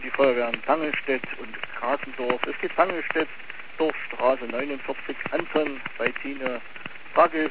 die Feuerwehren Tangelstedt und Krasendorf. Es geht Tangelstedt durch Straße 49 Anton bei Tine. Frage